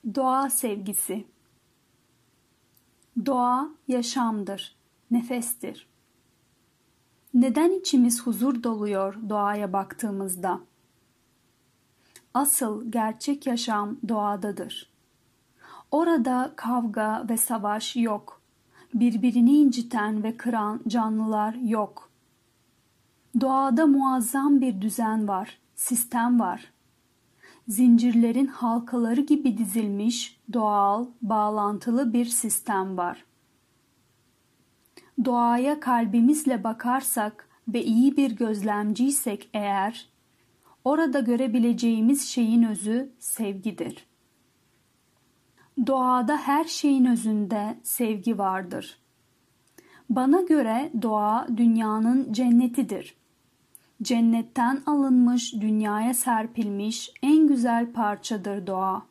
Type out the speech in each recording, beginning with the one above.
Doğa sevgisi. Doğa yaşamdır, nefestir. Neden içimiz huzur doluyor doğaya baktığımızda? Asıl gerçek yaşam doğadadır. Orada kavga ve savaş yok. Birbirini inciten ve kıran canlılar yok. Doğada muazzam bir düzen var, sistem var. Zincirlerin halkaları gibi dizilmiş, doğal, bağlantılı bir sistem var. Doğaya kalbimizle bakarsak ve iyi bir gözlemciysek eğer, orada görebileceğimiz şeyin özü sevgidir. Doğada her şeyin özünde sevgi vardır. Bana göre doğa dünyanın cennetidir. Cennetten alınmış, dünyaya serpilmiş en güzel parçadır doğa.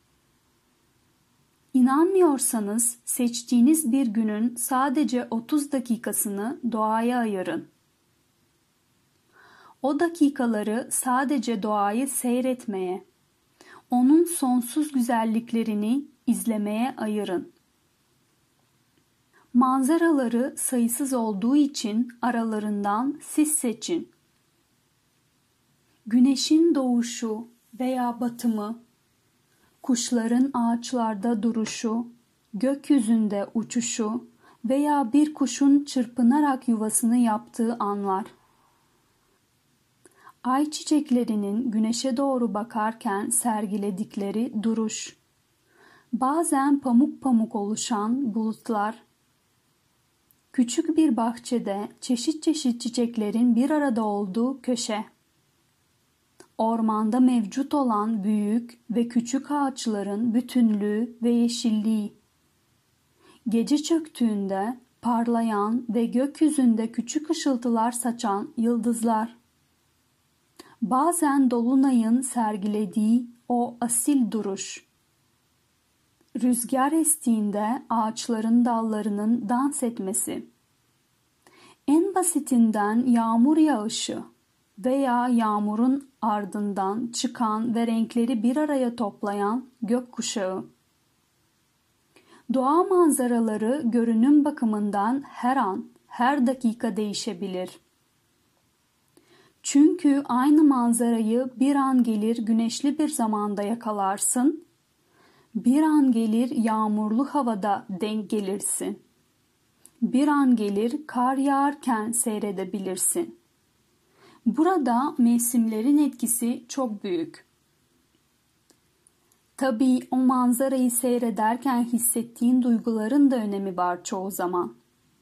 İnanmıyorsanız seçtiğiniz bir günün sadece 30 dakikasını doğaya ayırın. O dakikaları sadece doğayı seyretmeye, onun sonsuz güzelliklerini izlemeye ayırın. Manzaraları sayısız olduğu için aralarından siz seçin. Güneşin doğuşu veya batımı, kuşların ağaçlarda duruşu, gökyüzünde uçuşu veya bir kuşun çırpınarak yuvasını yaptığı anlar. Ay çiçeklerinin güneşe doğru bakarken sergiledikleri duruş. Bazen pamuk pamuk oluşan bulutlar. Küçük bir bahçede çeşit çeşit çiçeklerin bir arada olduğu köşe. Ormanda mevcut olan büyük ve küçük ağaçların bütünlüğü ve yeşilliği. Gece çöktüğünde parlayan ve gökyüzünde küçük ışıltılar saçan yıldızlar. Bazen dolunayın sergilediği o asil duruş. Rüzgar estiğinde ağaçların dallarının dans etmesi. En basitinden yağmur yağışı veya yağmurun ardından çıkan ve renkleri bir araya toplayan gökkuşağı. Doğa manzaraları görünüm bakımından her an, her dakika değişebilir. Çünkü aynı manzarayı bir an gelir güneşli bir zamanda yakalarsın, bir an gelir yağmurlu havada denk gelirsin. Bir an gelir kar yağarken seyredebilirsin. Burada mevsimlerin etkisi çok büyük. Tabii o manzarayı seyrederken hissettiğin duyguların da önemi var çoğu zaman.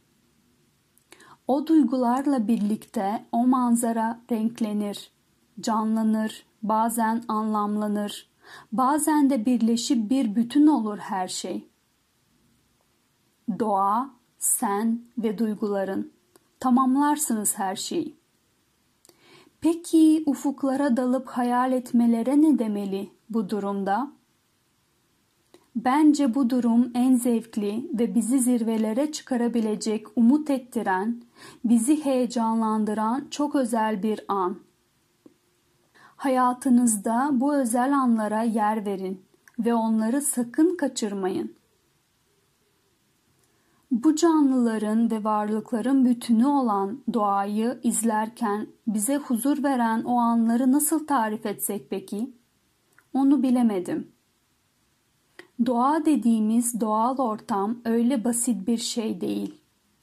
O duygularla birlikte o manzara renklenir, canlanır, bazen anlamlanır, bazen de birleşip bir bütün olur her şey. Doğa, sen ve duyguların tamamlarsınız her şeyi. Peki ufuklara dalıp hayal etmelere ne demeli bu durumda? Bence bu durum en zevkli ve bizi zirvelere çıkarabilecek, umut ettiren, bizi heyecanlandıran çok özel bir an. Hayatınızda bu özel anlara yer verin ve onları sakın kaçırmayın. Bu canlıların ve varlıkların bütünü olan doğayı izlerken bize huzur veren o anları nasıl tarif etsek peki? Onu bilemedim. Doğa dediğimiz doğal ortam öyle basit bir şey değil.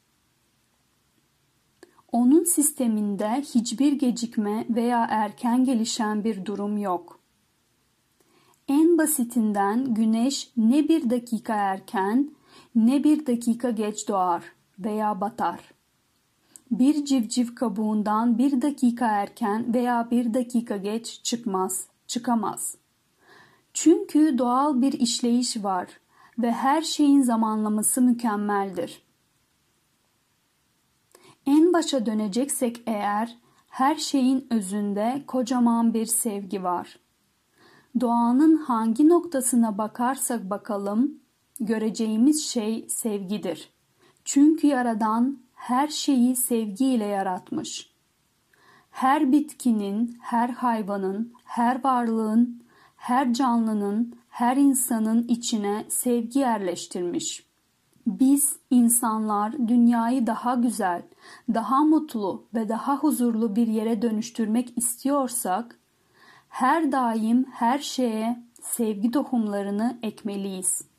Onun sisteminde hiçbir gecikme veya erken gelişen bir durum yok. En basitinden güneş ne bir dakika erken ne bir dakika geç doğar veya batar. Bir civciv kabuğundan bir dakika erken veya bir dakika geç çıkamaz. Çünkü doğal bir işleyiş var ve her şeyin zamanlaması mükemmeldir. En başa döneceksek eğer, her şeyin özünde kocaman bir sevgi var. Doğanın hangi noktasına bakarsak bakalım, göreceğimiz şey sevgidir. Çünkü Yaradan her şeyi sevgiyle yaratmış. Her bitkinin, her hayvanın, her varlığın, her canlının, her insanın içine sevgi yerleştirmiş. Biz insanlar dünyayı daha güzel, daha mutlu ve daha huzurlu bir yere dönüştürmek istiyorsak, her daim her şeye sevgi tohumlarını ekmeliyiz.